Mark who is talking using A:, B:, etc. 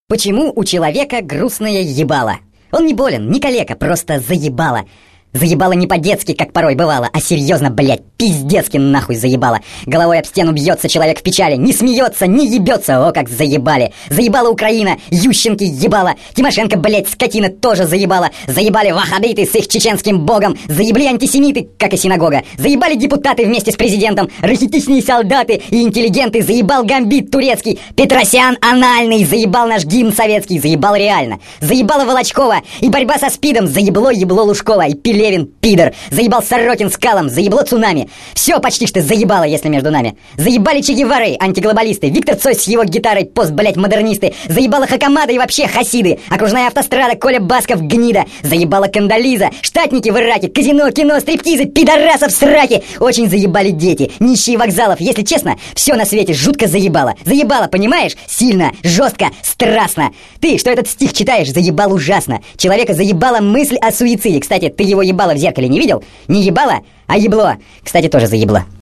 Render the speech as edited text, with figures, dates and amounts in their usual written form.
A: Почему у человека грустное ебало? Он не болен, не калека, просто заебало. Заебало не по-детски, как порой бывало, а серьезно, блядь, пиздецки нахуй заебало. Головой об стену бьется человек в печали, не смеется, не ебется, о как заебали. Заебала Украина, Ющенки ебала, Тимошенко, блядь, скотина тоже заебала. Заебали ваххабиты с их чеченским богом, заебли антисемиты, как и синагога. Заебали депутаты вместе с президентом, рахитичные солдаты и интеллигенты, заебал гамбит турецкий, Петросян анальный, заебал наш гимн советский, заебал реально. Заебала Волочкова и борьба со СПИДом, заебло ебло Лужкова и Пелевин, пидор, заебал Сорокин с Калом, заебло цунами. Все почти что заебало, если между нами. Заебали Че Гевары, антиглобалисты, Виктор Цой с его гитарой, пост, блять, модернисты. Заебала Хакамада и вообще хасиды. Окружная автострада, Коля Басков, гнида. Заебала Кандализа, штатники в Ираке, казино, кино, стриптизы, пидорасов, сраки. Очень заебали дети, нищие вокзалов. Если честно, все на свете жутко заебало. Заебало, понимаешь? Сильно, жестко, страстно. Ты, что этот стих читаешь, заебал ужасно. Человека заебала мысль о суициде. Кстати, ты его ебало в зеркале не видел? Не ебало, а ебло. Кстати, тоже заебло.